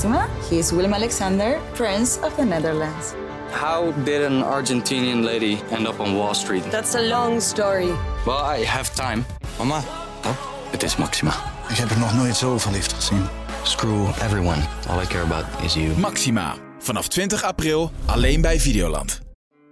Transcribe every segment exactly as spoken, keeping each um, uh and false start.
Maxima. He is Willem-Alexander, Prince of the Netherlands. How did an Argentinian lady end up on Wall Street? That's a long story. Well, I have time. Mama, Oh, het is Maxima. ik heb er nog nooit zo verliefd gezien. Screw everyone. All I care about is you. Maxima. Vanaf twintig april alleen bij Videoland.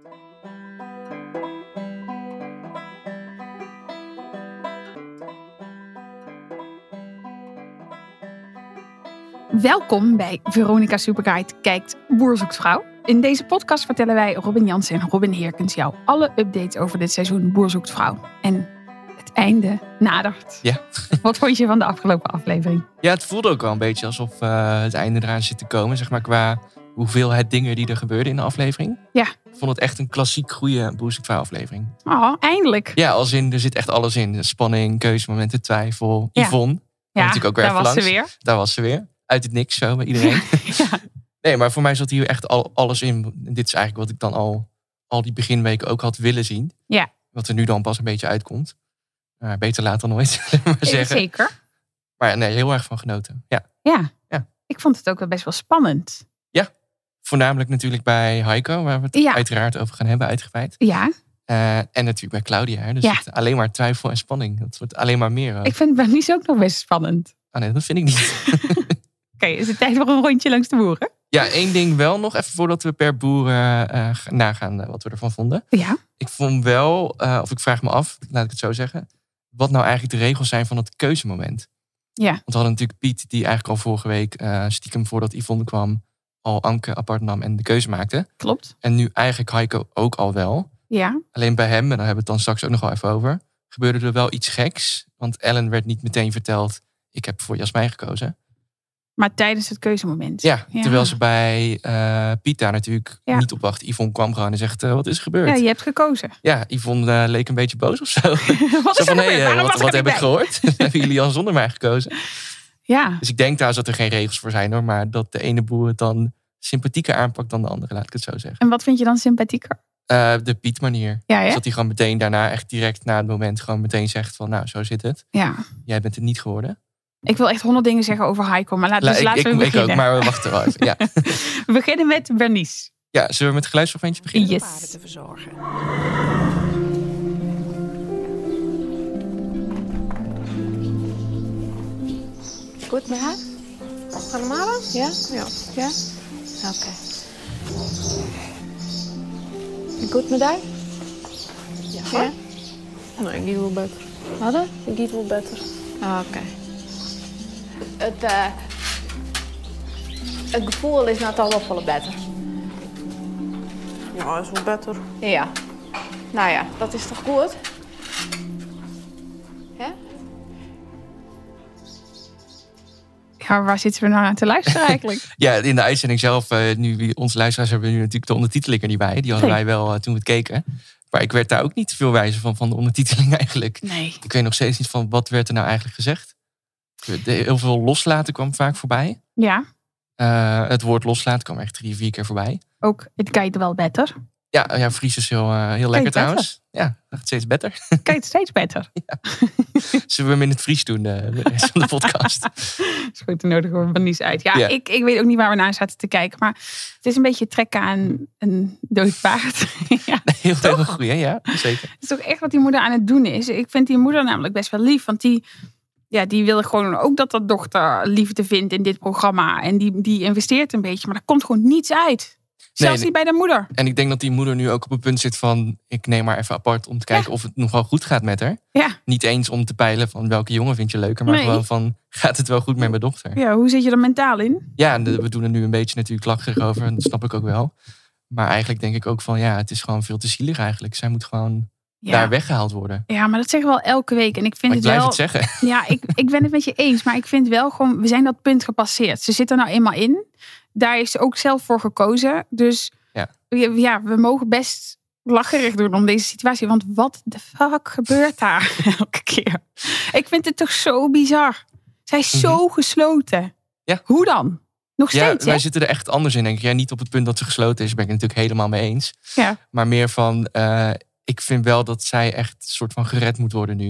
Welkom bij Veronica Superguide kijkt Boer zoekt vrouw. In deze podcast vertellen wij Robin Jansen en Robin Heerkens jou alle updates over dit seizoen Boer zoekt vrouw. En het einde nadert. Ja. Wat vond je van de afgelopen aflevering? Ja, het voelde ook wel een beetje alsof uh, het einde eraan zit te komen. Zeg maar qua hoeveelheid dingen die er gebeurden in de aflevering. Ja. Ik vond het echt een klassiek goede Boer zoekt vrouw aflevering. Oh, eindelijk. Ja, als in, er zit echt alles in. Spanning, keuzemomenten, twijfel. Ja. Yvonne. Ja, natuurlijk ook weer daar even was langs. ze weer. Daar was ze weer. Uit het niks zo bij iedereen. Ja. Nee, maar voor mij zat hier echt al, alles in. Dit is eigenlijk wat ik dan al, al die beginweken ook had willen zien. Ja. Wat er nu dan pas een beetje uitkomt. Uh, beter laat dan nooit, zullen we maar zeggen. Zeker. Maar nee, heel erg van genoten. Ja. Ja. Ja. Ik vond het ook wel best wel spannend. Voornamelijk natuurlijk bij Heiko, waar we het Ja. uiteraard over gaan hebben uitgebreid. Ja. Uh, en natuurlijk bij Claudia. Hè. Dus Ja. het, alleen maar twijfel en spanning. Dat wordt alleen maar meer. Ook. Ik vind Bernice ook nog best spannend. Ah nee, dat vind ik niet. Oké, okay, is het tijd voor een rondje langs de boeren? Ja, één ding wel nog even voordat we per boer uh, uh, nagaan uh, wat we ervan vonden. Ja. Ik vond wel, uh, of ik vraag me af, laat ik het zo zeggen. Wat nou eigenlijk de regels zijn van het keuzemoment. Ja. Want we hadden natuurlijk Piet die eigenlijk al vorige week uh, stiekem voordat Yvonne kwam al Anke apart nam en de keuze maakte. Klopt. En nu eigenlijk Heiko ook al wel. Ja. Alleen bij hem, en daar hebben we het dan straks ook nog wel even over, gebeurde er wel iets geks. Want Ellen werd niet meteen verteld, ik heb voor Jasmijn gekozen. Maar tijdens het keuzemoment. Ja, Ja. terwijl ze bij uh, Piet daar natuurlijk Ja. niet op wacht. Yvonne kwam gewoon en zegt, uh, wat is er gebeurd? Ja, je hebt gekozen. Ja, Yvonne uh, leek een beetje boos of zo. Wat Zo is van, er hey, gebeurd? uh, Waarom wat, was wat er heb niet ik bij? gehoord? Hebben jullie al zonder mij gekozen? Ja. Dus ik denk daar dat er geen regels voor zijn hoor. Maar dat de ene boer het dan sympathieker aanpakt dan de andere, laat ik het zo zeggen. En wat vind je dan sympathieker? Uh, de Piet manier. Ja, Dus hè? dat hij gewoon meteen daarna, echt direct na het moment, gewoon meteen zegt van, nou, zo zit het. Ja. Jij bent het niet geworden. Ik wil echt honderd dingen zeggen over Heiko, maar laat, dus La, ik, laten ik, we ik beginnen. ook, maar we wachten wel even. Ja. We beginnen met Bernice. Ja, zullen we met het geluidsfragmentje beginnen? Yes. Te verzorgen. Goed met haar? Allemaal? Ja? Ja. Ja? Oké. Goed met haar? Ja. Ja? Nee, ik doe wel beter. Wat dan? Ik doe wel beter. Oké. Het, uh, het gevoel is nou toch wel veel beter. Ja, is wel beter. Ja. Nou ja, dat is toch goed? Ja? Ja, waar zitten we nou aan te luisteren eigenlijk? Ja, in de uitzending zelf, uh, nu onze luisteraars hebben nu natuurlijk de ondertiteling er niet bij. Die hadden Nee. wij wel uh, toen we het keken. Maar ik werd daar ook niet veel wijzer van, van de ondertiteling eigenlijk. Nee. Ik weet nog steeds niet van, wat werd er nou eigenlijk gezegd? De, heel veel loslaten kwam vaak voorbij. Ja, Uh, het woord loslaten kwam echt drie, vier keer voorbij. ook het kijkt wel beter. Ja, ja Fries is heel, uh, heel lekker beter. trouwens. Ja, dat gaat steeds beter. Kijkt steeds beter. Zullen we hem in het Fries doen, uh, de rest van de podcast? Is goed, dan nodigen we Bernice uit. Ja, Ja. Ik, ik weet ook niet waar we naar zaten te kijken. Maar het is een beetje trekken aan een dood paard. Ja, Heel, heel goed, hè? Ja, zeker. het is toch echt wat die moeder aan het doen is. Ik vind die moeder namelijk best wel lief. Want die, ja, die wil gewoon ook dat dat dochter liefde vindt in dit programma. En die, die investeert een beetje. Maar er komt gewoon niets uit. Zelfs nee. niet bij de moeder. En ik denk dat die moeder nu ook op een punt zit van, ik neem maar even apart om te kijken Ja. of het nog wel goed gaat met haar. Ja. Niet eens om te peilen van welke jongen vind je leuker, maar Nee. gewoon van, gaat het wel goed met mijn dochter? Ja, hoe zit je er mentaal in? Ja, en de- we doen er nu een beetje natuurlijk lacherig over en dat snap ik ook wel. Maar eigenlijk denk ik ook van, ja, het is gewoon veel te zielig eigenlijk. Zij moet gewoon Ja. daar weggehaald worden. Ja, maar dat zeggen we al elke week. En ik vind Maar ik het blijf wel. het zeggen. Ja, ik, ik ben het met je eens. Maar ik vind wel gewoon, we zijn dat punt gepasseerd. Ze zit er nou eenmaal in. Daar heeft ze ook zelf voor gekozen. Dus Ja. ja, ja we mogen best lacherig doen om deze situatie. Want wat de fuck gebeurt daar elke keer? Ik vind het toch zo bizar. Zij is zo gesloten. Ja. Hoe dan? Nog Ja, steeds, wij hè? zitten er echt anders in, denk ik. Ja, niet op het punt dat ze gesloten is, ben ik het natuurlijk helemaal mee eens. Ja. Maar meer van, uh, ik vind wel dat zij echt een soort van gered moet worden nu.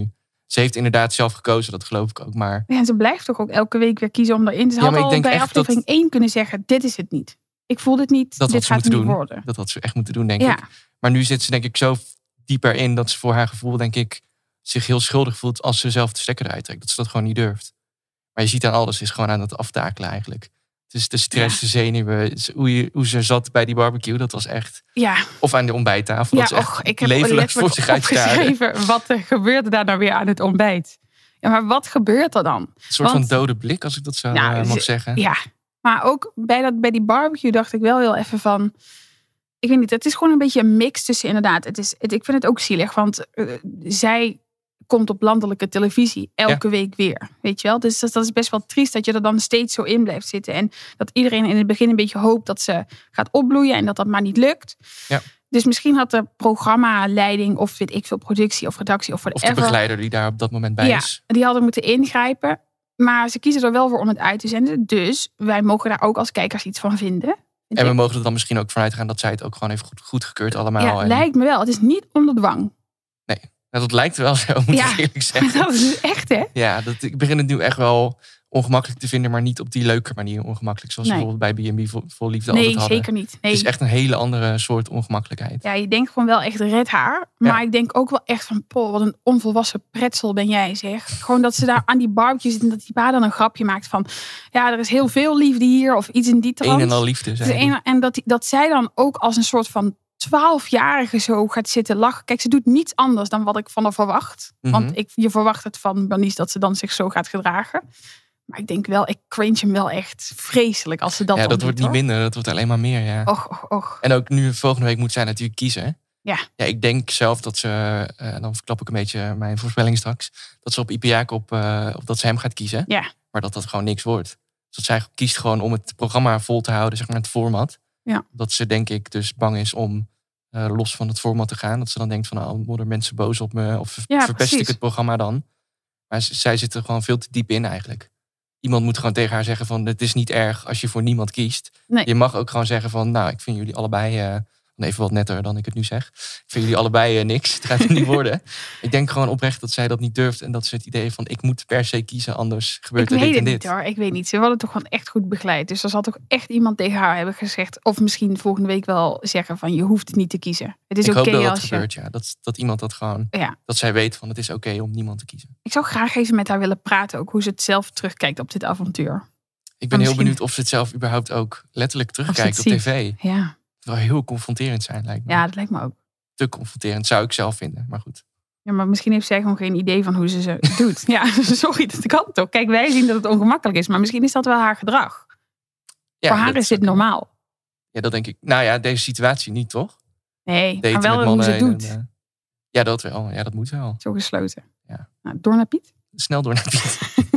Ze heeft inderdaad zelf gekozen, dat geloof ik ook. Maar Ja, en ze blijft toch ook elke week weer kiezen om erin. Ze Ja, had maar ik al denk bij echt aflevering dat- één kunnen zeggen, dit is het niet. Ik voel dit niet, dat dit had ze gaat moeten niet doen. worden. Dat had ze echt moeten doen, denk Ja. ik. Maar nu zit ze denk ik zo dieper in dat ze voor haar gevoel, denk ik, zich heel schuldig voelt als ze zelf de stekker eruit trekt. Dat ze dat gewoon niet durft. Maar je ziet aan alles, ze is gewoon aan het aftakelen eigenlijk. Het is de stress, de zenuwen, hoe, je, hoe ze zat bij die barbecue, dat was echt... Ja, Of aan de ontbijttafel, ja dat ze echt och, ik heb levenlijk voor letterlijk zich uitstaren. Een opgeschreven, wat er gebeurde daar nou weer aan het ontbijt. Ja, maar wat gebeurt er dan? soort Want- van dode blik, als ik dat zo Nou, eh, mag ze- zeggen. Ja, maar ook bij, dat, bij die barbecue dacht ik wel heel even van... Ik weet niet, het is gewoon een beetje een mix tussen inderdaad. Het is, het, ik vind het ook zielig, want uh, zij komt op landelijke televisie elke week weer. Weet je wel? Dus dat, dat is best wel triest dat je er dan steeds zo in blijft zitten. En dat iedereen in het begin een beetje hoopt dat ze gaat opbloeien en dat dat maar niet lukt. Ja. Dus misschien had de programmaleiding of weet ik veel, productie of redactie of Of whatever... de begeleider die daar op dat moment bij ja, is. die hadden moeten ingrijpen. Maar ze kiezen er wel voor om het uit te zenden. Dus wij mogen daar ook als kijkers iets van vinden. En we mogen er dan misschien ook vanuit gaan dat zij het ook gewoon heeft goed, goedgekeurd allemaal. Ja, en, lijkt me wel. Het is niet onder dwang. nou, dat lijkt wel zo, moet Ja. ik eerlijk zeggen. Dat is dus echt, hè? Ja, dat, ik begin het nu echt wel ongemakkelijk te vinden, maar niet op die leuke manier ongemakkelijk. Zoals Nee. we bijvoorbeeld bij B en B vol, vol Liefde Nee, altijd hadden. zeker niet. Nee. Het is echt een hele andere soort ongemakkelijkheid. Ja, je denkt gewoon wel echt red haar. Maar Ja. ik denk ook wel echt van, poh, wat een onvolwassen pretzel ben jij, zeg. Gewoon dat ze daar aan die barbecue zitten en dat die pa dan een grapje maakt van, ja, er is heel veel liefde hier of iets in die trant. Een en al liefde, Het is zei hij. een- en dat, die- dat zij dan ook als een soort van twaalfjarige zo gaat zitten lachen. Kijk, ze doet niets anders dan wat ik van haar verwacht. Mhm. Want ik, je verwacht het van Bernice dat ze dan zich zo gaat gedragen. Maar ik denk wel, ik cringe hem wel echt vreselijk als ze dat Ja, dan dat doet, wordt niet hoor. minder, dat wordt alleen maar meer. Ja. Och, och, och. En ook nu volgende week moet zij natuurlijk kiezen. Ja. Ja, ik denk zelf dat ze, uh, dan verklap ik een beetje mijn voorspelling straks, dat ze op Ipe Jacob, uh, of dat ze hem gaat kiezen. Ja. Maar dat dat gewoon niks wordt. Dus dat zij kiest gewoon om het programma vol te houden, zeg maar het format. Ja. Dat ze denk ik dus bang is om uh, los van het format te gaan. Dat ze dan denkt van, oh, worden mensen boos op me? Of Ja, verpest precies. ik het programma dan? Maar z- zij zit er gewoon veel te diep in eigenlijk. Iemand moet gewoon tegen haar zeggen van, het is niet erg als je voor niemand kiest. Nee. Je mag ook gewoon zeggen van, nou, ik vind jullie allebei, uh, even wat netter dan ik het nu zeg. Ik vind jullie allebei uh, niks. Het gaat het niet worden. Ik denk gewoon oprecht dat zij dat niet durft. En dat ze het idee heeft van, ik moet per se kiezen, anders gebeurt Ik er weet dit het en niet dit. hoor, ik weet niet. Ze hadden toch gewoon echt goed begeleid. Dus er zal toch echt iemand tegen haar hebben gezegd. Of misschien volgende week wel zeggen van, je hoeft het niet te kiezen. Het is Ik hoop oké dat dat als je... gebeurt, ja. Dat, dat iemand dat gewoon, Ja. dat zij weet van, het is oké om niemand te kiezen. Ik zou graag even met haar willen praten. Ook hoe ze het zelf terugkijkt op dit avontuur. Ik ben Maar heel misschien- benieuwd of ze het zelf überhaupt ook letterlijk terugkijkt op ziet. tv. Ja. Het zou heel confronterend zijn, lijkt me. ja, dat lijkt me ook. Te confronterend, zou ik zelf vinden. Maar goed. Ja, maar misschien heeft zij gewoon geen idee van hoe ze ze doet. Ja, sorry, dat kan toch. Kijk, wij zien dat het ongemakkelijk is. Maar misschien is dat wel haar gedrag. Ja, Voor haar dat is dit ook- normaal. Ja, dat denk ik. Nou ja, deze situatie niet, toch? Nee, Daten maar wel met hoe mannen ze het en, doet. eh, ja, dat wel. Ja, dat moet wel. Zo gesloten. Ja. Nou, door naar Piet. Snel door naar Piet.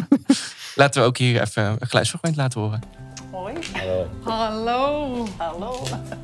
Laten we ook hier even een geluidsfragment laten horen. Hoi. Hallo. Hallo. Hallo.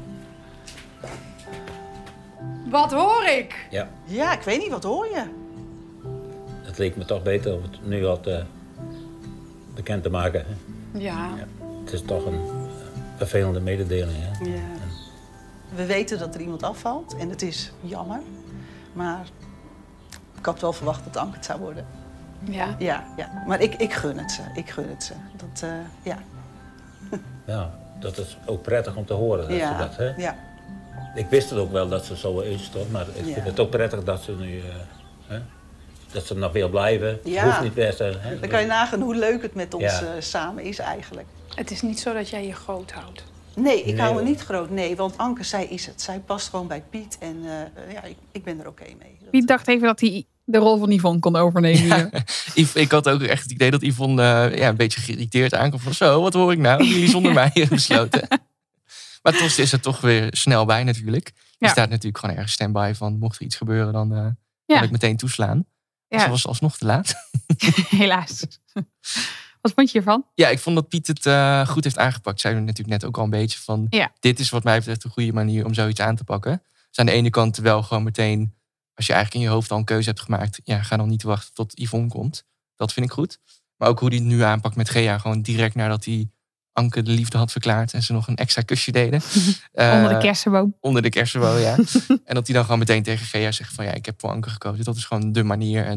Wat hoor ik? Ja, Ja, ik weet niet, wat hoor je? het leek me toch beter om het nu wat uh, bekend te maken. Hè? Ja. Ja. Het is toch een uh, vervelende mededeling. Hè? Ja. We weten dat er iemand afvalt en het is jammer. Maar ik had wel verwacht dat Anke het zou worden. Ja. Ja, ja. Maar ik, ik gun het ze. Ik gun het ze. Dat, uh, ja. Ja, dat is ook prettig om te horen. Dat Ja. ze dat, hè? Ja. Ik wist het ook wel dat ze zo is, toch? Maar ik Ja. vind het ook prettig dat ze nu... Uh, hè? Dat ze nog wil blijven. Ja. Hoeft niet best. Hè? Dan kan je nagaan hoe leuk het met ons Ja. uh, samen is eigenlijk. Het is niet zo dat jij je groot houdt. Nee, ik Nee, hou me hoor. niet groot. Nee, want Anke, zij is het. Zij past gewoon bij Piet. En uh, ja, ik, ik ben er oké mee. Dat, Piet dacht even dat hij de rol van Yvonne kon overnemen. Ja. Yv- Ik had ook echt het idee dat Yvonne uh, ja, een beetje geïrriteerd aankomt. Van zo, wat hoor ik nou? Jullie zonder mij besloten. Maar toch is er toch weer snel bij natuurlijk. Je Ja. staat natuurlijk gewoon ergens stand-by van mocht er iets gebeuren, dan uh, Ja. kan ik meteen toeslaan. Ja. Ze was alsnog te laat. Helaas. Wat vond je ervan? Ja, ik vond dat Piet het uh, goed heeft aangepakt. Zei we natuurlijk net ook al een beetje van... Ja. Dit is wat mij betreft een goede manier om zoiets aan te pakken. Dus aan de ene kant wel gewoon meteen... Als je eigenlijk in je hoofd al een keuze hebt gemaakt... Ja, ga dan niet wachten tot Yvonne komt. Dat vind ik goed. Maar ook hoe hij het nu aanpakt met Gea. Gewoon direct nadat hij Anke de liefde had verklaard. En ze nog een extra kusje deden. Uh, Onder de kersenboom. Onder de kersenboom, ja. En dat hij dan gewoon meteen tegen Gea zegt van... Ja, ik heb voor Anke gekozen. Dat is gewoon de manier. En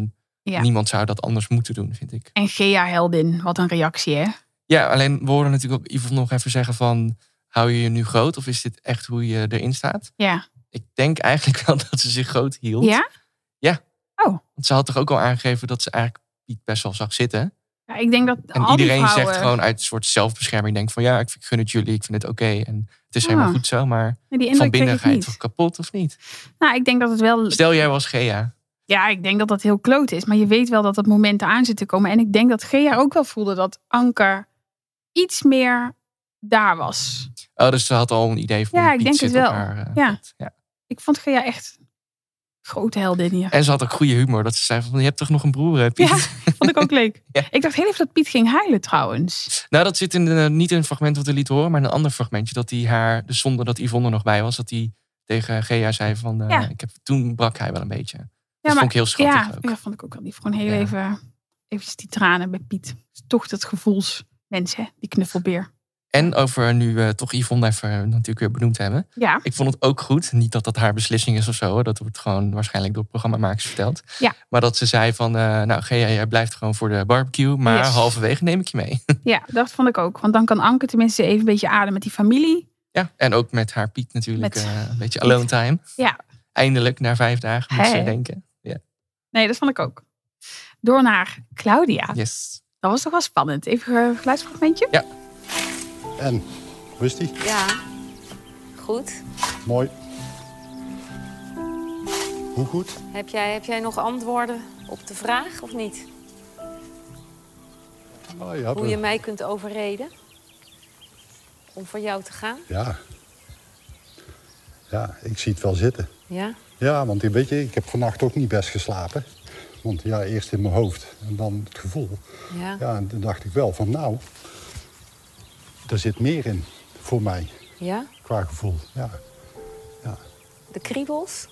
Ja. Niemand zou dat anders moeten doen, vind ik. En Gea heldin, wat een reactie, hè? Ja, alleen we horen natuurlijk ook Yvonne nog even zeggen van... hou je je nu groot of is dit echt hoe je erin staat? Ja. Ik denk eigenlijk wel dat ze zich groot hield. Ja? Ja. Oh. Want ze had toch ook al aangegeven dat ze eigenlijk Piet best wel zag zitten. Ja, ik denk dat En al die iedereen vrouwen... zegt gewoon uit een soort zelfbescherming... denkt van ja, ik gun het jullie, ik vind het oké. En het is Ah. helemaal goed zo, maar Nee, die van indruk binnen kreeg ga ik je niet. toch kapot of niet? Nou, ik denk dat het wel... Stel jij was Gea. Ja, ik denk dat dat heel kloot is. Maar je weet wel dat dat moment eraan zit te komen. En ik denk dat Gea ook wel voelde dat Anke iets meer daar was. Oh, dus ze had al een idee van Ja, hoe ik Piet denk het zit op wel. haar, uh, Ja. pad. Ja. Ik vond Gea echt grote heldin hier. En ze had ook goede humor. Dat ze zei van, je hebt toch nog een broer, hè, Piet? Ja, vond ik ook leuk. Ja. Ik dacht heel even dat Piet ging huilen trouwens. Nou, dat zit in de, niet in een fragment wat we lieten horen, maar in een ander fragmentje. Dat hij haar, dus zonder dat Yvonne er nog bij was, dat hij tegen Gea zei van, uh, Ja. ik heb, toen brak hij wel een beetje. Dat Ja, maar, vond ik heel schattig ja, ook. ja, vond ik ook wel lief. Gewoon heel Ja. even, eventjes die tranen bij Piet. Toch dat gevoelsmens, hè? Die knuffelbeer. En over nu uh, toch Yvonne even natuurlijk weer benoemd hebben. Ja. Ik vond het ook goed. Niet dat dat haar beslissing is of zo. Hoor. Dat wordt gewoon waarschijnlijk door programmamakers verteld. Ja. Maar dat ze zei van, uh, nou Gea, jij blijft gewoon voor de barbecue. Maar Yes. halverwege neem ik je mee. Ja, dat vond ik ook. Want dan kan Anke tenminste even een beetje ademen met die familie. Ja, en ook met haar Piet natuurlijk. Met Uh, een beetje alone time. Ja. Eindelijk, na vijf dagen, moet Hey. ze denken. Ja. Nee, dat vond ik ook. Door naar Claudia. Yes. Dat was toch wel spannend. Even een geluidsfragmentje. Ja. En, hoe is die? Ja, goed. Mooi. Hoe goed? Heb jij, heb jij nog antwoorden op de vraag of niet? Oh, ja, Hoe je mij kunt overreden om voor jou te gaan? Ja. Ja, ik zie het wel zitten. Ja? Ja, want weet je, ik heb vannacht ook niet best geslapen. Want ja, eerst in mijn hoofd en dan het gevoel. Ja. Ja, en toen dacht ik wel van nou, er zit meer in voor mij. Ja? Qua gevoel, ja. Ja, De kriebels?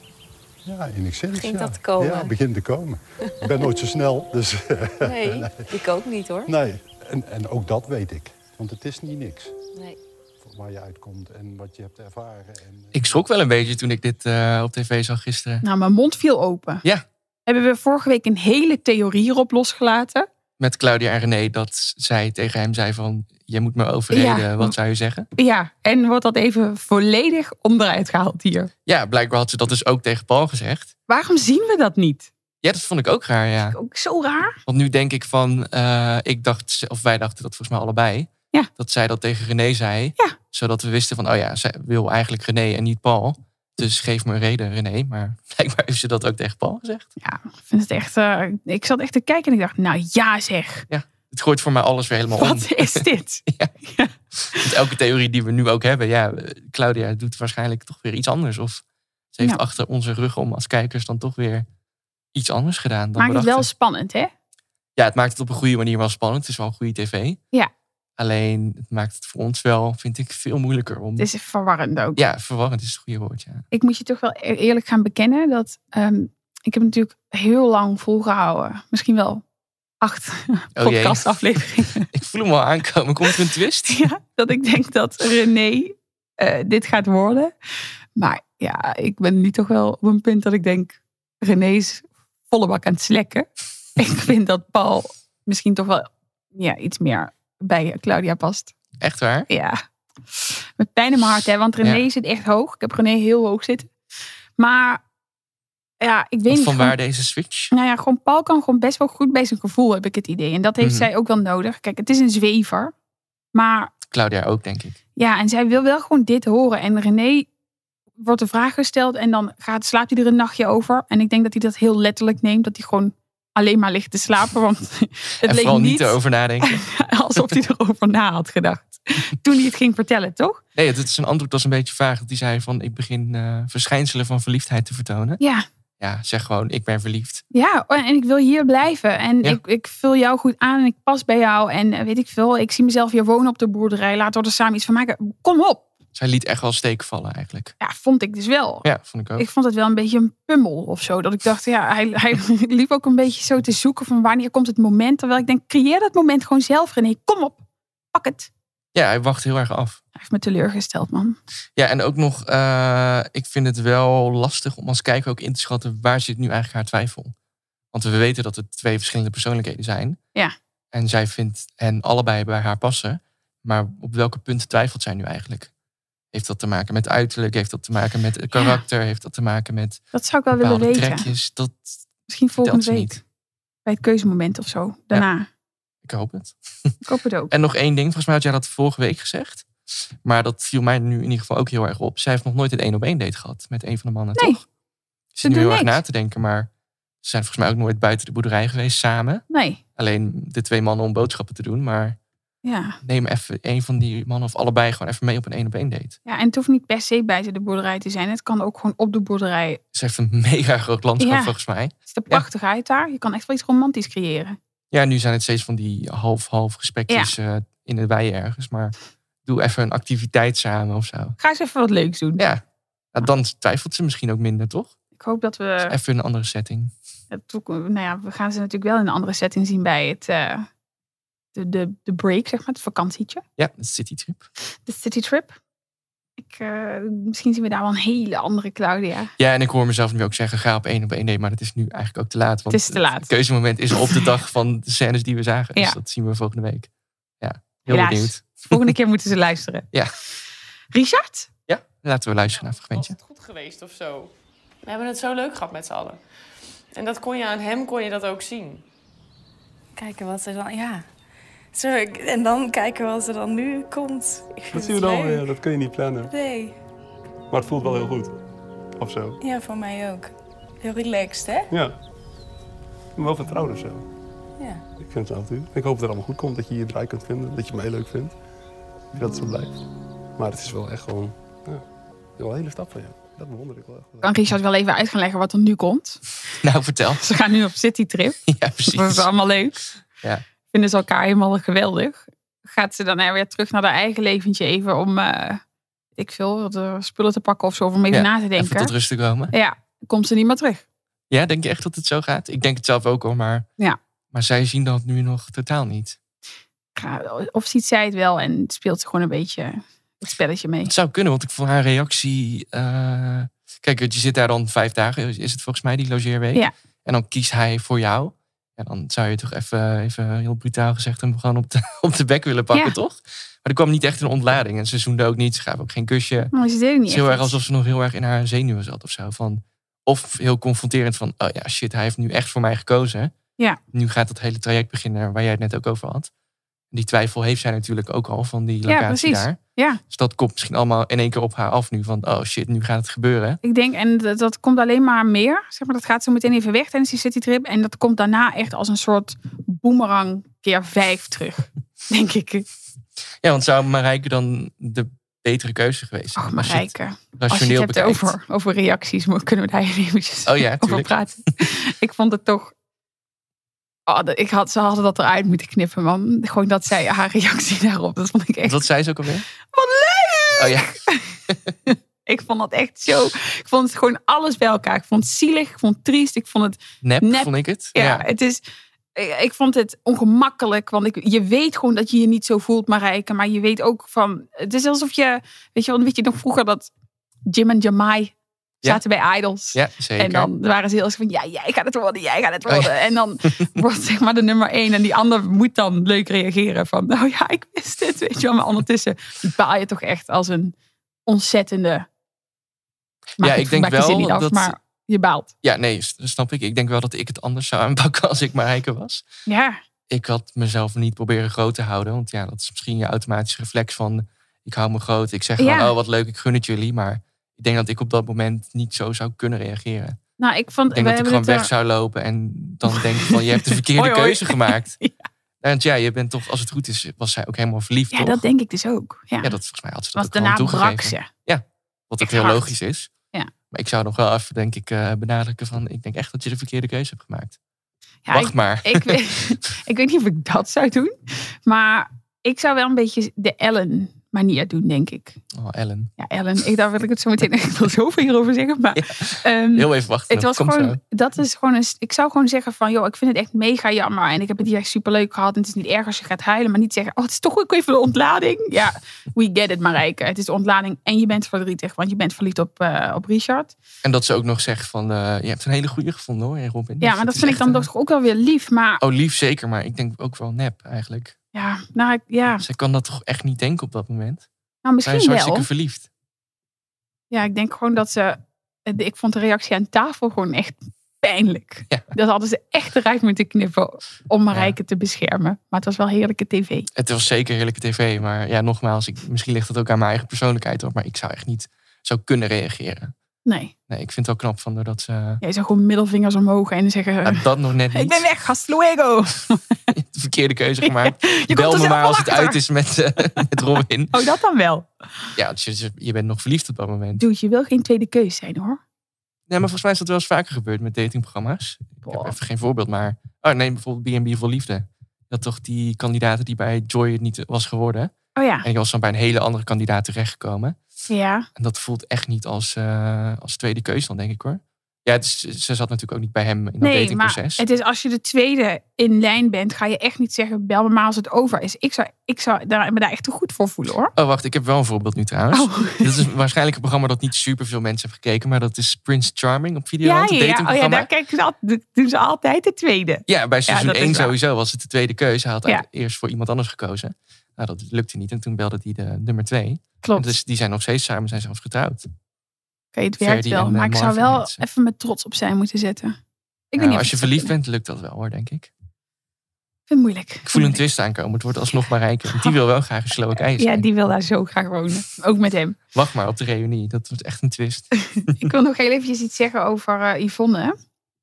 ja enigszins. Begint ja. dat te komen? Ja, begint te komen. Ik ben nooit zo snel, dus... Nee, nee. ik ook niet hoor. Nee, en, en ook dat weet ik. Want het is niet niks. Nee. Waar je uitkomt en wat je hebt ervaren. En... Ik schrok wel een beetje toen ik dit uh, op tv zag gisteren. Nou, mijn mond viel open. Ja. Hebben we vorige week een hele theorie hierop losgelaten. Met Claudia en René dat zij tegen hem zei van, je moet me overreden, Ja. wat zou je zeggen? Ja, en wordt dat even volledig onderuit gehaald hier. Ja, blijkbaar had ze dat dus ook tegen Paul gezegd. Waarom zien we dat niet? Ja, dat vond ik ook raar, ja. Ook zo raar. Want nu denk ik van, uh, ik dacht, of wij dachten dat volgens mij allebei. Ja. Dat zij dat tegen René zei. Ja. Zodat we wisten van, oh ja, zij wil eigenlijk René en niet Paul. Dus geef me een reden, René. Maar blijkbaar heeft ze dat ook tegen Paul gezegd. Ja, ik vind het echt... Uh, ik zat echt te kijken en ik dacht, nou ja zeg. Ja, het gooit voor mij alles weer helemaal om. Wat is dit? Ja. Ja. Want elke theorie die we nu ook hebben, ja, Claudia doet waarschijnlijk toch weer iets anders. Of ze heeft Ja. achter onze rug om als kijkers dan toch weer iets anders gedaan. Dan Maakt het wel bedachten. spannend, hè? Ja, het maakt het op een goede manier wel spannend. Het is wel een goede tv. Ja. Alleen, het maakt het voor ons wel, vind ik, veel moeilijker om... Het is verwarrend ook. Ja, verwarrend is het goede woord, ja. Ik moet je toch wel e- eerlijk gaan bekennen dat... Um, ik heb natuurlijk heel lang volgehouden. Misschien wel acht Oh, podcastafleveringen. Ik voel hem al aankomen. Komt er een twist? Ja, dat ik denk dat René uh, dit gaat worden. Maar ja, ik ben nu toch wel op een punt dat ik denk... René is volle bak aan het slekken. Ik vind dat Paul misschien toch wel ja, iets meer bij Claudia past. Echt waar? Ja. Met pijn in mijn hart, hè. Want René Ja. zit echt hoog. Ik heb René heel hoog zitten. Maar ja, ik weet Want niet. van gewoon- waar deze switch? Nou ja, gewoon Paul kan gewoon best wel goed bij zijn gevoel, heb ik het idee. En dat heeft Mhm. zij ook wel nodig. Kijk, het is een zwever. Maar Claudia ook, denk ik. ja, en zij wil wel gewoon dit horen. En René wordt de vraag gesteld en dan gaat, slaapt hij er een nachtje over. En ik denk dat hij dat heel letterlijk neemt. Dat hij gewoon alleen maar ligt te slapen. Want het en leek vooral niet niet erover nadenken. alsof hij erover na had gedacht. Toen hij het ging vertellen, toch? Nee, het is een antwoord was een beetje vaag. Dat hij zei van, ik begin uh, verschijnselen van verliefdheid te vertonen. Ja. Ja, zeg gewoon, ik ben verliefd. Ja, en ik wil hier blijven. En Ja. ik, ik vul jou goed aan en ik pas bij jou. En eh, weet ik veel, ik zie mezelf hier wonen op de boerderij. Laten we er samen iets van maken. Kom op. Zij liet echt wel steken vallen eigenlijk. Ja, vond ik dus wel. Ja, vond ik ook. Ik vond het wel een beetje een pummel of zo. Dat ik dacht, ja, hij, hij liep ook een beetje zo te zoeken van wanneer komt het moment. Terwijl ik denk, creëer dat moment gewoon zelf, René. Kom op, pak het. Ja, hij wacht heel erg af. Hij heeft me teleurgesteld, man. Ja, en ook nog, uh, ik vind het wel lastig om als kijker ook in te schatten, waar zit nu eigenlijk haar twijfel? Want we weten dat het twee verschillende persoonlijkheden zijn. Ja. En zij vindt hen allebei bij haar passen. Maar op welke punten twijfelt zij nu eigenlijk? Heeft dat te maken met uiterlijk? Heeft dat te maken met karakter? Ja. Heeft dat te maken met dat zou ik wel willen weten. Trekjes? Dat Misschien volgende week. Niet. Bij het keuzemoment of zo. Daarna. Ja, ik hoop het. Ik hoop het ook. En nog één ding. Volgens mij had jij dat vorige week gezegd. Maar dat viel mij nu in ieder geval ook heel erg op. Zij heeft nog nooit een één op één date gehad met een van de mannen, nee. toch? Ik zit nu heel erg na te denken, maar ze zijn volgens mij ook nooit buiten de boerderij geweest samen. Nee. Alleen de twee mannen om boodschappen te doen. Maar ja. neem even een van die mannen of allebei gewoon even mee op een één op één date. Ja, en het hoeft niet per se buiten de boerderij te zijn. Het kan ook gewoon op de boerderij. Het is echt een mega groot landschap ja. volgens mij. Het ziet er prachtig ja. uit daar. Je kan echt wel iets romantisch creëren. Ja, nu zijn het steeds van die half-half gesprekjes ja. uh, in de wei ergens. Maar doe even een activiteit samen of zo. Ga eens even wat leuks doen. Ja, nou, dan twijfelt ze misschien ook minder, toch? Ik hoop dat we... Dus even een andere setting. Het, nou ja, we gaan ze natuurlijk wel in een andere setting zien bij het... Uh, de, de, de break, zeg maar, het vakantietje. Ja, de citytrip. De citytrip. Ik, uh, misschien zien we daar wel een hele andere Claudia. Ja, en ik hoor mezelf nu ook zeggen, ga op één op één date. Maar dat is nu eigenlijk ook te laat. Want het is te laat. Het keuzemoment is op de dag van de scènes die we zagen. Dus ja. dat zien we volgende week. Ja, heel Helaas. benieuwd. Volgende keer moeten ze luisteren. Ja. Richard? Ja, laten we luisteren naar een fragmentje. Was het goed geweest of zo? We hebben het zo leuk gehad met z'n allen. En dat kon je aan hem, kon je dat ook zien. Kijken wat er dan, ja. Zo, en dan kijken wat er dan nu komt. Ik vind dat zien we dan weer, dat kun je niet plannen. Nee. Maar het voelt wel heel goed. Of zo. Ja, voor mij ook. Heel relaxed, hè? Ja. Maar wel vertrouwd of zo. Ja. Ik vind het zelf natuurlijk. Ik hoop dat het allemaal goed komt, dat je je draai kunt vinden, dat je mij leuk vindt. Dat het zo blijft. Maar het is wel echt gewoon, ja, wel een hele stap van je. Dat bewonder ik wel echt. Kan Richard wel even uit gaan leggen wat er nu komt? Nou, vertel. Ze gaan nu op citytrip. Ja, precies. Dat is allemaal leuk. Ja. Vinden ze elkaar helemaal geweldig. Gaat ze dan weer terug naar haar eigen leventje even om, uh, ik veel, de spullen te pakken of zo, of om even ja, na te denken. Even tot rust te komen. Ja, komt ze niet meer terug. Ja, denk je echt dat het zo gaat? Ik denk het zelf ook al, maar, ja. maar zij zien dat nu nog totaal niet. Ja, of ziet zij het wel en speelt ze gewoon een beetje het spelletje mee. Het zou kunnen, want ik vond haar reactie... Uh, kijk, je zit daar dan vijf dagen, is het volgens mij die logeerweek. Ja. En dan kiest hij voor jou. En dan zou je toch even, even heel brutaal gezegd hem gewoon op de, op de bek willen pakken, ja. toch? Maar er kwam niet echt een ontlading. En ze zoende ook niet, ze gaf ook geen kusje. Maar ze deed niet. Het is heel erg alsof ze nog heel erg in haar zenuwen zat of zo. Van, of heel confronterend van, oh ja, shit, hij heeft nu echt voor mij gekozen. Ja. Nu gaat dat hele traject beginnen waar jij het net ook over had. Die twijfel heeft zij natuurlijk ook al van die locatie ja, daar. Ja. Dus dat komt misschien allemaal in één keer op haar af nu. Van, oh shit, nu gaat het gebeuren. Ik denk, en dat, dat komt alleen maar meer. Zeg maar, dat gaat zo meteen even weg tijdens die citytrip. En dat komt daarna echt als een soort boemerang keer vijf terug. Denk ik. Ja, want zou Marijke dan de betere keuze geweest zijn? Oh, Marijke. Als je het, als je het hebt over, over reacties, kunnen we daar eventjes oh, ja, over praten. Ik vond het toch... Oh, ik had, ze hadden dat eruit moeten knippen, man. Gewoon dat zij haar reactie daarop, dat vond ik echt... Wat zei ze ook alweer? Wat leuk! Oh ja. Ik vond dat echt zo... Ik vond het gewoon alles bij elkaar. Ik vond het zielig, ik vond het triest, ik vond het... Nep, nep. vond ik het. Ja, ja, het is... Ik vond het ongemakkelijk, want ik, je weet gewoon dat je je niet zo voelt, Marijke. Maar je weet ook van... Het is alsof je... Weet je wel, weet je nog vroeger dat Jim en Jamai... zaten ja. bij Idols. Ja, zeker. En dan waren ze heel erg van, ja, jij gaat het worden, jij gaat het worden. Oh, ja. En dan wordt zeg maar de nummer één. En die ander moet dan leuk reageren van, nou ja, ik wist het. Weet je wel, maar ondertussen baal je toch echt als een ontzettende... Maak ja, het, ik denk wel niet af, dat... Maar je baalt. Ja, nee, dat snap ik. Ik denk wel dat ik het anders zou aanpakken als ik Marijke was. Ja. Ik had mezelf niet proberen groot te houden. Want ja, dat is misschien je automatische reflex van, ik hou me groot. Ik zeg gewoon, ja. oh wat leuk, ik gun het jullie. Maar... Ik denk dat ik op dat moment niet zo zou kunnen reageren. Nou, ik, vond, ik denk dat ik gewoon weg er... zou lopen en dan denk van, je hebt de verkeerde hoi, hoi. keuze gemaakt. ja. Want ja, je bent toch, als het goed is, was zij ook helemaal verliefd, ja, toch? dat denk ik dus ook. Ja, ja dat volgens mij had ze dat Want ook daarna gewoon toegegeven. brak ze. Ja, wat ook heel hard. Logisch is. Ja. Maar ik zou nog wel even, denk ik, uh, benadrukken van, ik denk echt dat je de verkeerde keuze hebt gemaakt. Ja, Wacht ik, maar. Ik weet, ik weet niet of ik dat zou doen. Maar ik zou wel een beetje de Ellen manier doen, denk ik. Oh, Ellen. Ja, Ellen. Ik, daar wil ik het zo meteen echt wel zoveel hierover zeggen. Maar, ja. um, Heel even wachten. Het was gewoon, dat is gewoon een, ik zou gewoon zeggen van, joh, ik vind het echt mega jammer. En ik heb het hier echt superleuk gehad. En het is niet erg als je gaat huilen. Maar niet zeggen, oh, het is toch ook even een ontlading. Ja, We get it, Marijke. Het is ontlading en je bent verdrietig. Want je bent verliefd op, uh, op Richard. En dat ze ook nog zegt van... Uh, je hebt een hele goede gevonden hoor, Robin. Ja, dus maar dat vind ik dan uh... toch ook wel weer lief. Maar... Oh, lief zeker. Maar ik denk ook wel nep eigenlijk. Ja, nou ja. Zij kan dat toch echt niet denken op dat moment? Nou, misschien Zij is wel. hartstikke verliefd. Ja, ik denk gewoon dat ze... Ik vond de reactie aan tafel gewoon echt pijnlijk. Ja. Dat hadden ze echt eruit moeten knippen om Marijke ja. te beschermen. Maar het was wel heerlijke tv. Het was zeker heerlijke tv. Maar ja, nogmaals, ik, misschien ligt het ook aan mijn eigen persoonlijkheid. Hoor, maar ik zou echt niet zo kunnen reageren. Nee. Nee, ik vind het wel knap van haar dat ze... Ja, je zou gewoon middelvingers omhoog en zeggen... Ja, dat nog net niet. Ik ben weg, hasta luego. De verkeerde keuze gemaakt. Je Bel me maar als achter. het uit is met, uh, met Robin. Oh, dat dan wel? Ja, dus je, je bent nog verliefd op dat moment. Dude, je wil geen tweede keuze zijn hoor. Nee, maar volgens mij is dat wel eens vaker gebeurd met datingprogramma's. Ik heb even geen voorbeeld, maar... Oh nee, bijvoorbeeld B en B voor Liefde. Dat toch die kandidaten die bij Joy het niet was geworden. Oh ja. En ik was dan bij een hele andere kandidaat terechtgekomen. Ja. En dat voelt echt niet als, uh, als tweede keuze dan, denk ik hoor. Ja, het is, ze zat natuurlijk ook niet bij hem in dat nee, datingproces. Maar het is als je de tweede in lijn bent, ga je echt niet zeggen, bel me maar als het over is. Ik zou, ik zou daar, me daar echt te goed voor voelen hoor. Oh, wacht, ik heb wel een voorbeeld nu trouwens. Oh. Dit is waarschijnlijk een programma dat niet super veel mensen hebben gekeken, maar dat is Prince Charming op Videoland, ja, het ja, datingprogramma. Oh ja, daar kijken ze altijd, doen ze altijd de tweede. Ja, bij seizoen ja, één sowieso was het de tweede keuze. Hij had ja. eerst voor iemand anders gekozen. Nou, dat lukte niet en toen belde hij de nummer twee. Klopt. En dus die zijn nog steeds samen, zijn zelfs getrouwd. Oké, okay, het werkt Ferdy wel, en, maar uh, ik zou Marvin wel Hitz. even met trots op zijn moeten zetten. Ik nou, weet niet als je verliefd bent, lukt dat wel hoor, denk ik. Ik vind het moeilijk. Ik voel een twist aankomen. Het wordt alsnog Marijke. Want die wil wel graag een Slowakije zijn. Ja, die wil daar zo graag wonen. Ook met hem. Wacht maar op de reunie. Dat wordt echt een twist. Ik wil nog heel eventjes iets zeggen over uh, Yvonne.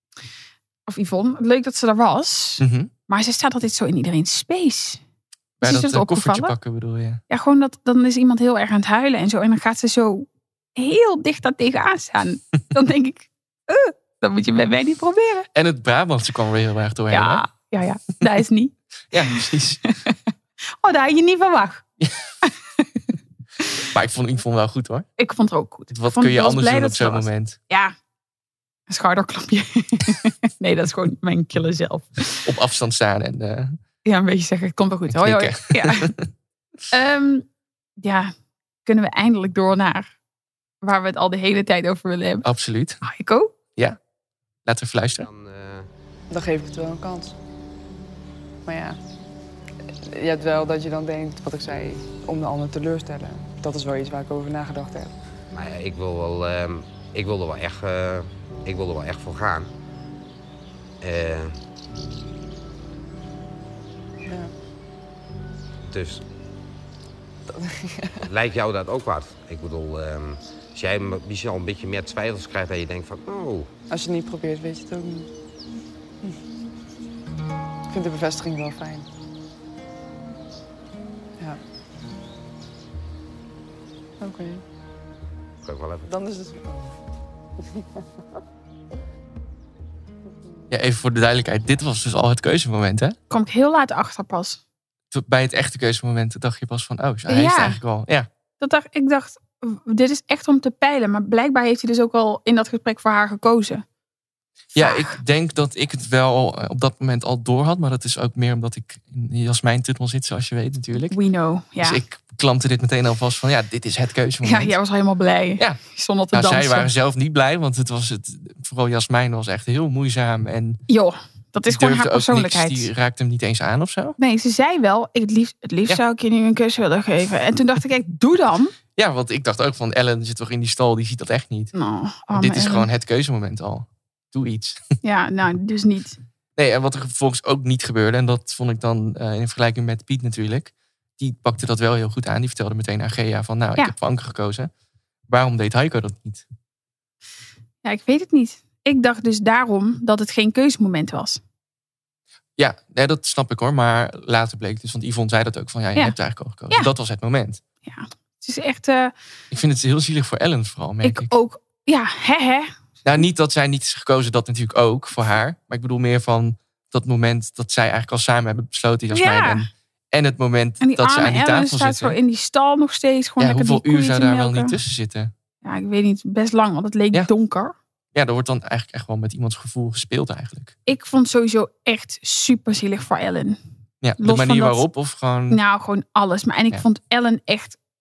Of Yvonne. Leuk dat ze er was. Mm-hmm. Maar ze staat altijd zo in iedereen's space. Bij dus dat dat uh, koffertje pakken bedoel je? Ja, gewoon dat dan is iemand heel erg aan het huilen en zo. En dan gaat ze zo heel dicht daar tegenaan staan. Dan denk ik, uh, dat moet je bij mij niet proberen. En het Brabantse kwam weer heel erg doorheen. Ja, ja, ja. Dat is niet. Ja, precies. Oh, daar had je niet verwacht. Maar ik vond, ik vond het wel goed hoor. Ik vond het ook goed. Wat kun je anders doen op zo'n moment? Ja, een schouderklapje. Nee, dat is gewoon mijn killer zelf. Op afstand staan en... Uh, ja, een beetje zeggen, het komt wel goed. Hoi, hoi. Ja. um, ja, kunnen we eindelijk door naar waar we het al de hele tijd over willen hebben. Absoluut. Heiko? Ja. Laten we fluisteren. Dan, uh, dan geef ik het wel een kans. Maar ja, je hebt wel dat je dan denkt, wat ik zei, om de ander teleurstellen. Dat is wel iets waar ik over nagedacht heb. Maar ja, ik wil wel, uh, ik wil er wel echt, uh, ik wil er wel echt voor gaan. Uh, ja. Dus, lijkt jou dat ook wat? Ik bedoel, uh, als jij misschien al een beetje meer twijfels krijgt en je denkt van, oh. Als je het niet probeert, weet je het ook niet. Hm. Ik vind de bevestiging wel fijn. Ja. Oké. Okay. Dan is het... Ja, even voor de duidelijkheid. Dit was dus al het keuzemoment, hè? Kom ik heel laat achter pas. Bij het echte keuzemoment dacht je pas van... Oh, hij ja. heeft eigenlijk al... Ja. Dat dacht, ik dacht, dit is echt om te peilen. Maar blijkbaar heeft hij dus ook al in dat gesprek voor haar gekozen. Ja, ik denk dat ik het wel op dat moment al door had. Maar dat is ook meer omdat ik in Jasmijn tunnel zit, zoals je weet natuurlijk. We know, ja. Dus ik klampte dit meteen al vast van, ja, dit is het keuzemoment. Ja, jij was helemaal blij. Ja. Je stond al te nou, dansen. zij waren zelf niet blij, want het was het, vooral Jasmijn was echt heel moeizaam. En joh, dat is gewoon haar persoonlijkheid. Niks, die raakte hem niet eens aan of zo. Nee, ze zei wel, het liefst, het liefst ja. zou ik je nu een kus willen geven. En toen dacht ik, doe dan. Ja, want ik dacht ook van, Ellen zit toch in die stal, die ziet dat echt niet. Nou, dit is Ellen. gewoon het keuzemoment al. Doe iets. Ja, nou, dus niet. Nee, en wat er vervolgens ook niet gebeurde, en dat vond ik dan uh, in vergelijking met Piet natuurlijk, die pakte dat wel heel goed aan. Die vertelde meteen aan Gea van, nou, ja. ik heb voor Anke gekozen. Waarom deed Heiko dat niet? Ja, ik weet het niet. Ik dacht dus daarom dat het geen keuzemoment was. Ja, nee, dat snap ik hoor. Maar later bleek dus, want Yvonne zei dat ook van, ja, je ja. hebt eigenlijk al gekozen. Ja. Dat was het moment. Ja, het is echt... Uh, ik vind het heel zielig voor Ellen vooral, merk ik. Ik ook. Ja, hè hè. Nou, niet dat zij niet is gekozen, dat natuurlijk ook voor haar. Maar ik bedoel meer van dat moment dat zij eigenlijk al samen hebben besloten, Jasmijn. Ja. En, en het moment en die dat ze aan die Ellen tafel staat zitten. zo in die stal nog steeds. Gewoon ja, hoeveel die uur zou daar melken. wel niet tussen zitten? Ja, ik weet niet. Best lang, want het leek ja. donker. Ja, er wordt dan eigenlijk echt wel met iemands gevoel gespeeld eigenlijk. Ik vond sowieso echt super zielig voor Ellen. Ja, de Los manier waarop of gewoon... Nou, gewoon alles. Maar en ik ja. vond Ellen echt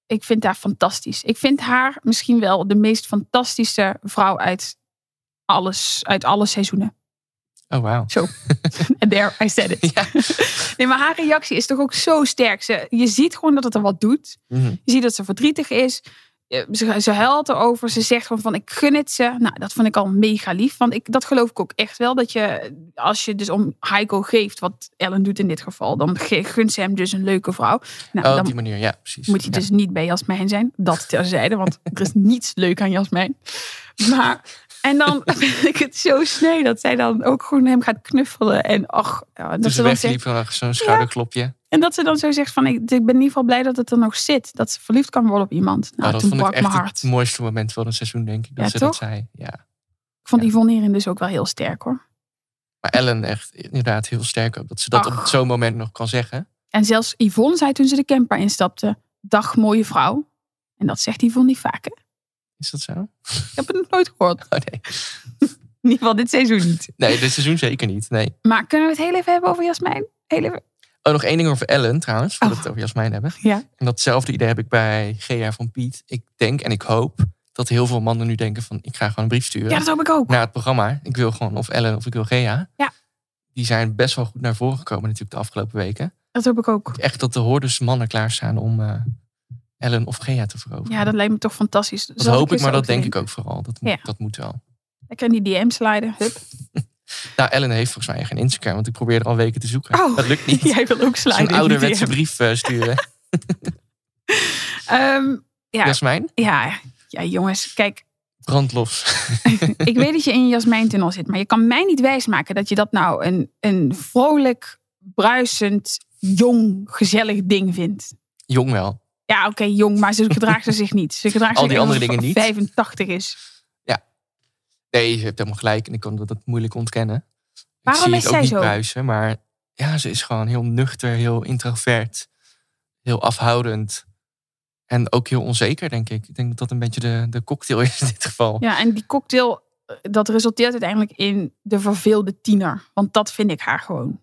ik vind haar fantastisch. Ik vind haar misschien wel de meest fantastische vrouw uit alles, uit alle seizoenen. Oh, wauw. Zo. And there, I said it. Ja. Nee, maar haar reactie is toch ook zo sterk. Ze, je ziet gewoon dat het er wat doet. Mm-hmm. Je ziet dat ze verdrietig is. Ze, ze huilt erover. Ze zegt gewoon van, ik gun het ze. Nou, dat vond ik al mega lief. Want ik, dat geloof ik ook echt wel. Dat je, als je dus om Heiko geeft, wat Ellen doet in dit geval, dan gunt ze hem dus een leuke vrouw. Nou, oh, op dan die manier, ja, precies. moet hij ja. dus niet bij Jasmijn zijn. Dat terzijde, want er is niets leuk aan Jasmijn. Maar... En dan vind ik het zo sneu dat zij dan ook gewoon hem gaat knuffelen. En ach, ja, dat Dus ze ze dan wegliep zegt, van zo'n schouderklopje. Ja. En dat ze dan zo zegt van, ik, ik ben in ieder geval blij dat het er nog zit. Dat ze verliefd kan worden op iemand. Nou, Oh, dat toen vond ik brak mijn echt hart. het mooiste moment van het seizoen, denk ik. Dat Ja, ze toch? dat zei. Ja. Ik vond Yvonne hierin dus ook wel heel sterk hoor. Maar Ellen echt inderdaad heel sterk ook. Dat ze dat Ach. op zo'n moment nog kan zeggen. En zelfs Yvonne zei toen ze de camper instapte, dag mooie vrouw. En dat zegt Yvonne niet vaak hè? Is dat zo? Ik heb het nog nooit gehoord. Oh nee. In ieder geval dit seizoen niet. Nee, dit seizoen zeker niet. Nee. Maar kunnen we het heel even hebben over Jasmijn? Heel even. Oh, nog één ding over Ellen trouwens. Voordat we Oh. het over Jasmijn hebben. Ja. En datzelfde idee heb ik bij Gea van Piet. Ik denk en ik hoop dat heel veel mannen nu denken van, ik ga gewoon een brief sturen. Ja, dat hoop ik ook. Naar het programma. Ik wil gewoon of Ellen of ik wil Gea. Ja. Die zijn best wel goed naar voren gekomen natuurlijk de afgelopen weken. Dat hoop ik ook. Echt dat de hordes mannen klaarstaan om uh, Ellen of Gea te veroveren. Ja, dat lijkt me toch fantastisch. Dat hoop ik, maar dat denk ik ook vooral. Dat, moet, Ja. dat moet wel. Lekker in die D M sliden. Hup. Nou, Ellen heeft volgens mij geen Instagram, want ik probeer er al weken te zoeken. Oh, dat lukt niet. Jij wil ook sliden. Zo'n in die ouderwetse D M. brief uh, sturen. Um, ja. Jasmijn? Ja, ja, jongens, kijk. Brandlos. Ik weet dat je in je Jasmijn-tunnel zit, maar je kan mij niet wijsmaken dat je dat nou een, een vrolijk, bruisend, jong, gezellig ding vindt. Jong wel. Ja, oké, okay, jong, maar ze gedraagt ze zich niet. Ze gedraagt Al zich die andere alsof dingen ze niet. vijfentachtig is. Ja. Nee, je hebt helemaal gelijk en ik kan dat moeilijk ontkennen. Waarom ik zie is het ook zij niet zo? bruisen, maar ja, ze is gewoon heel nuchter, heel introvert, heel afhoudend. En ook heel onzeker, denk ik. Ik denk dat dat een beetje de, de cocktail is in dit geval. Ja, en die cocktail, dat resulteert uiteindelijk in de verveelde tiener. Want dat vind ik haar gewoon.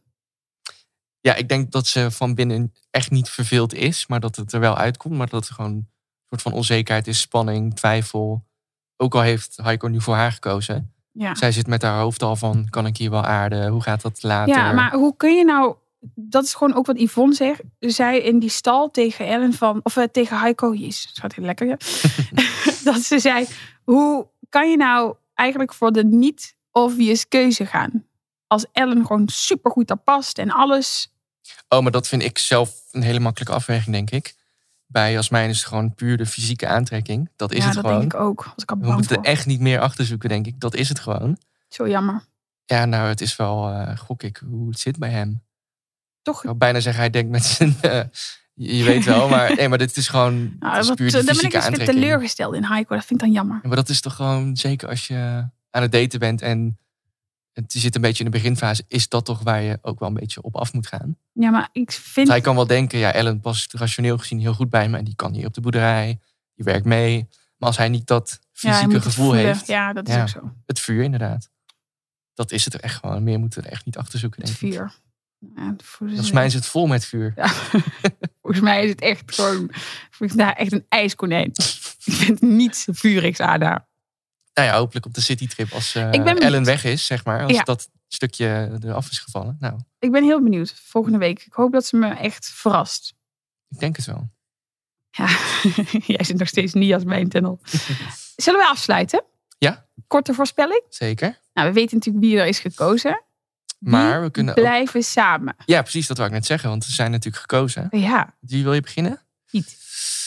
Ja, ik denk dat ze van binnen echt niet verveeld is, maar dat het er wel uitkomt. Maar dat het gewoon een soort van onzekerheid is, spanning, twijfel. Ook al heeft Heiko nu voor haar gekozen. Ja. Zij zit met haar hoofd al van, kan ik hier wel aarden? Hoe gaat dat later? Ja, maar hoe kun je nou... Dat is gewoon ook wat Yvonne zegt. Zij in die stal tegen Ellen van... Of uh, tegen Heiko. Jezus, het gaat heel lekker. Ja. Dat ze zei... Hoe kan je nou eigenlijk voor de niet-obvious keuze gaan? Als Ellen gewoon supergoed daar past en alles. Oh, maar dat vind ik zelf een hele makkelijke afweging, denk ik. Bij Jasmijn is het gewoon puur de fysieke aantrekking. Dat is ja, het dat gewoon. denk ik ook. Was ik al We bang moeten voor. er echt niet meer achter zoeken, denk ik. Dat is het gewoon. Zo jammer. Ja, nou, het is wel, uh, gok ik, hoe het zit bij hem. Toch? Ik zou bijna zeggen, hij denkt met zijn... Uh, je, je weet wel, maar, nee, maar dit is gewoon Nou, het is wat, puur de dan ben ik fysieke dus weer aantrekking. teleurgesteld in Heiko. Dat vind ik dan jammer. Ja, maar dat is toch gewoon, zeker als je aan het daten bent en het je zit een beetje in de beginfase, is dat toch waar je ook wel een beetje op af moet gaan. Ja, maar ik vind... Want hij kan wel denken, ja, Ellen past rationeel gezien heel goed bij me en die kan hier op de boerderij, die werkt mee. Maar als hij niet dat Ja, hij fysieke moet het gevoel voelen. heeft. Ja, dat is ook zo. Het vuur inderdaad. Dat is het er echt gewoon. Meer moeten we er echt niet achter zoeken, denk Het vuur. Ja, Volgens mij is het vol met vuur. Ja. Volgens mij is het echt gewoon... Volgens mij echt een ijskonijn. Ik vind niets vurigs aan haar. Nou ja, hopelijk op de citytrip als uh, Ik ben Ellen weg is, zeg maar. Als Ja. dat stukje eraf is gevallen. Nou, Ik ben heel benieuwd. Volgende week. Ik hoop dat ze me echt verrast. ik denk het wel. Ja, jij zit nog steeds niet als mijn tunnel. Zullen we afsluiten? Ja. Korte voorspelling? Zeker. Nou, we weten natuurlijk wie er is gekozen. Maar we kunnen ook... Blijven samen. Ja, precies, dat wou ik net zeggen. Want ze zijn natuurlijk gekozen. Ja. Wie wil je beginnen? Piet.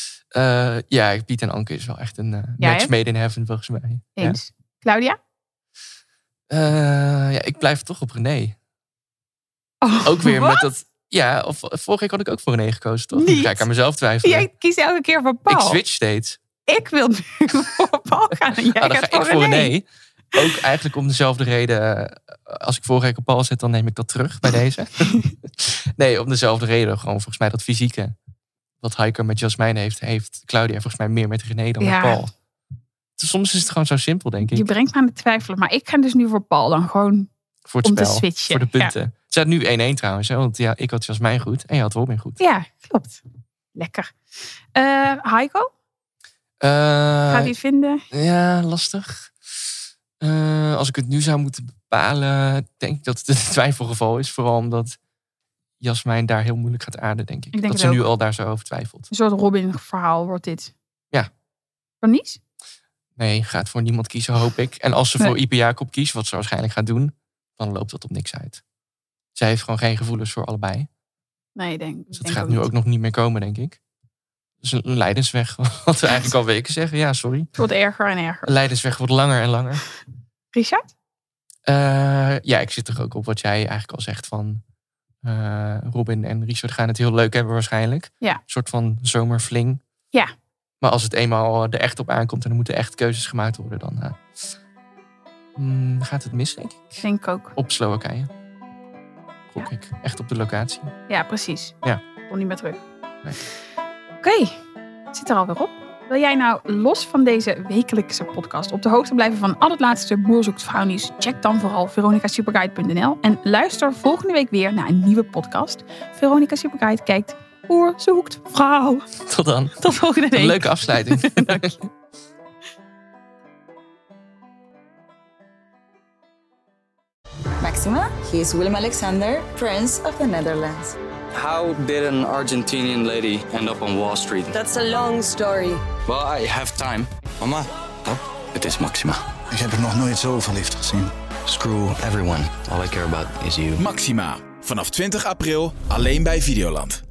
Uh, ja, Piet en Anke is wel echt een uh, Ja, match hè? made in heaven, volgens mij. Eens. Claudia? Ja. Uh, ja, ik blijf toch op René. Oh, ook weer wat? met dat... Ja, of vorige week had ik ook voor René gekozen, toch? Niet. Nu ga ik aan mezelf twijfelen. Jij kiest elke keer voor Paul. Ik switch steeds. Ik wil nu voor Paul gaan en jij Nou, dan gaat ga ik voor René. René. Ook eigenlijk om dezelfde reden. Als ik vorige week op Paul zet, dan neem ik dat terug bij deze. Nee, om dezelfde reden. Gewoon volgens mij dat fysieke. Wat Heiko met Jasmijn heeft, heeft Claudia volgens mij meer met René dan Ja. met Paul. Dus soms is het gewoon zo simpel, denk ik. Je brengt me aan het twijfelen. Maar ik ga dus nu voor Paul dan gewoon Voor het om te spel, switchen. voor de punten. Het staat nu één-één trouwens. Hè? Want ja, ik had Jasmijn goed en je had Robin goed. Ja, klopt. Lekker. Uh, Heiko? Uh, Gaat hij het vinden? Ja, lastig. Uh, als ik het nu zou moeten bepalen, denk ik dat het een twijfelgeval is. Vooral omdat Jasmijn daar heel moeilijk gaat aarden, denk ik. ik denk dat ze ook. nu al daar zo over twijfelt. Een soort Robin-verhaal wordt dit. Ja. Voor niets? Nee, gaat voor niemand kiezen, hoop ik. En als ze nee. voor Ipe Jacob kiest, wat ze waarschijnlijk gaat doen, dan loopt dat op niks uit. Zij heeft gewoon geen gevoelens voor allebei. Nee, ik denk. Dus dat denk gaat ook nu niet. ook nog niet meer komen, denk ik. Dus een lijdensweg, wat we eigenlijk al weken zeggen. Ja, sorry. Het wordt erger en erger. Een lijdensweg wordt langer en langer. Richard? Uh, ja, ik zit er ook op wat jij eigenlijk al zegt van uh, Robin en Richard gaan het heel leuk hebben waarschijnlijk. Ja. Een soort van zomerfling. Ja. Maar als het eenmaal er echt op aankomt en er moeten echt keuzes gemaakt worden, dan uh, mm, gaat het mis, denk ik. Denk ik ook. Op Slowakije. Gok ik. Echt op de locatie. Ja, precies. Ja. Kom niet meer terug. Nee. Oké, okay. Het zit er alweer op. Wil jij nou los van deze wekelijkse podcast op de hoogte blijven van al het laatste Boer zoekt vrouwnieuws? Check dan vooral veronica superguide punt n l en luister volgende week weer naar een nieuwe podcast. Veronica Superguide kijkt Boer zoekt vrouw. Tot dan. Tot volgende week. Een leuke afsluiting. Dank je. Maxima, he is Willem Alexander, Prince of the Netherlands. How did an Argentinian lady end up on Wall Street? That's a long story. Well, I have time. Mama, Oh, het is Maxima. ik heb er nog nooit zo verliefd gezien. Screw everyone. All I care about is you. Maxima. Vanaf twintig april alleen bij Videoland.